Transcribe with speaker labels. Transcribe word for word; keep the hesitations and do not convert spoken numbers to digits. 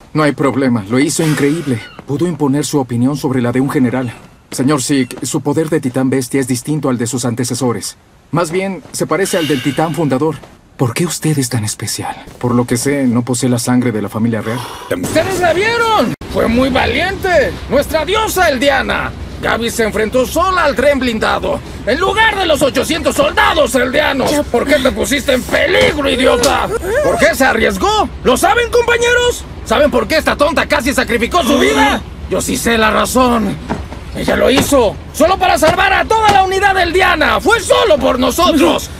Speaker 1: No hay problema, lo hizo increíble. Pudo imponer su opinión sobre la de un general. Señor Zeke, su poder de titán bestia es distinto al de sus antecesores. Más bien, se parece al del titán fundador. ¿Por qué usted es tan especial? Por lo que sé, no posee la sangre de la familia real.
Speaker 2: ¡Ustedes la vieron! ¡Fue muy valiente! ¡Nuestra diosa Eldiana! Gaby se enfrentó sola al tren blindado, en lugar de los ochocientos soldados eldianos. ¿Por qué te pusiste en peligro, idiota? ¿Por qué se arriesgó? ¿Lo saben, compañeros? ¿Saben por qué esta tonta casi sacrificó su vida? Yo sí sé la razón. Ella lo hizo solo para salvar a toda la unidad eldiana. ¡Fue solo por nosotros!